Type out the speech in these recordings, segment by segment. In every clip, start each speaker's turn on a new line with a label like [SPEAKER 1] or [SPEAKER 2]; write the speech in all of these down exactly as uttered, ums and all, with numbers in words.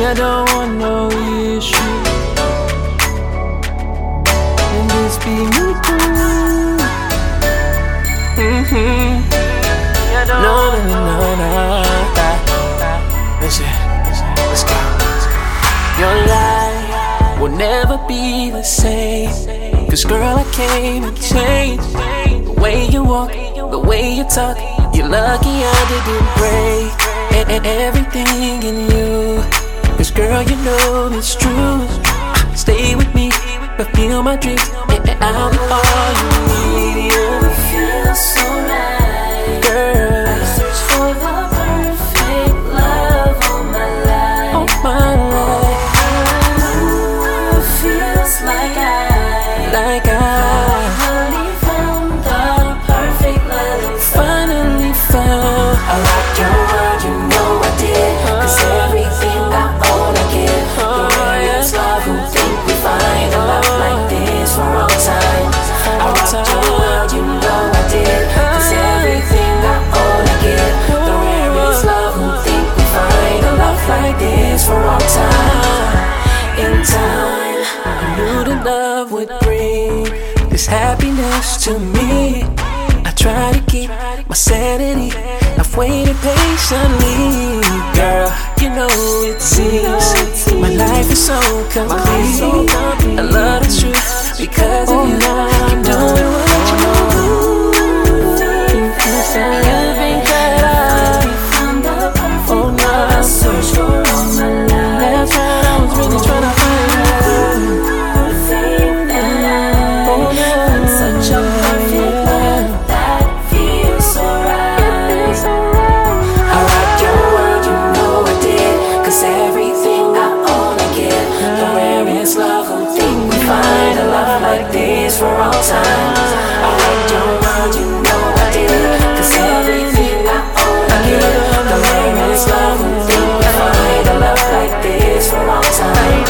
[SPEAKER 1] I don't want no issue. And this be me too. Mm-hmm. No, no, no, no, no. Listen, listen, let's go. Your life will never be the same. Cause girl, I came and changed. The way you walk, the way you talk. You're lucky I didn't break and, and everything in you. Cause girl, you know it's true. Stay with me, fulfill my dreams, and, and I'll be all you need.
[SPEAKER 2] You feel so right,
[SPEAKER 1] girl.
[SPEAKER 2] I search for the perfect love all my life.
[SPEAKER 1] All my life.
[SPEAKER 2] Ooh, it feels like I,
[SPEAKER 1] like I
[SPEAKER 2] finally found the perfect love.
[SPEAKER 1] finally found.
[SPEAKER 2] I rock your world, you know I did. Cause everything I own I give. The rarest love, who think we find a love like this for all time. I rock your world, you know I did. Cause everything I own I give. The rarest love, who think we find a love like this for all time. In time,
[SPEAKER 1] I knew that love would bring this happiness to me. I try to keep my sanity. I've waited patiently, girl. You know it seems my life is so complete. I love the truth because of you. Keep doing what you do. You think that I
[SPEAKER 2] found the perfect
[SPEAKER 1] oh no,
[SPEAKER 2] I searched for all my life.
[SPEAKER 1] that's right. I was really trying to find you.
[SPEAKER 2] Think that I
[SPEAKER 1] Oh no,
[SPEAKER 2] found such a perfect love that feels so right. I rock your world, you know I did. Cause everything I own I give. The rarest love, who think we find a love like this for all time. I rock your world, you know I did. Cause everything I own I give. The rarest love, who think we find a love like this for all time.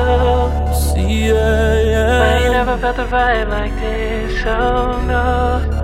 [SPEAKER 1] See, yeah, yeah.
[SPEAKER 3] I ain't never felt a vibe like this, oh no.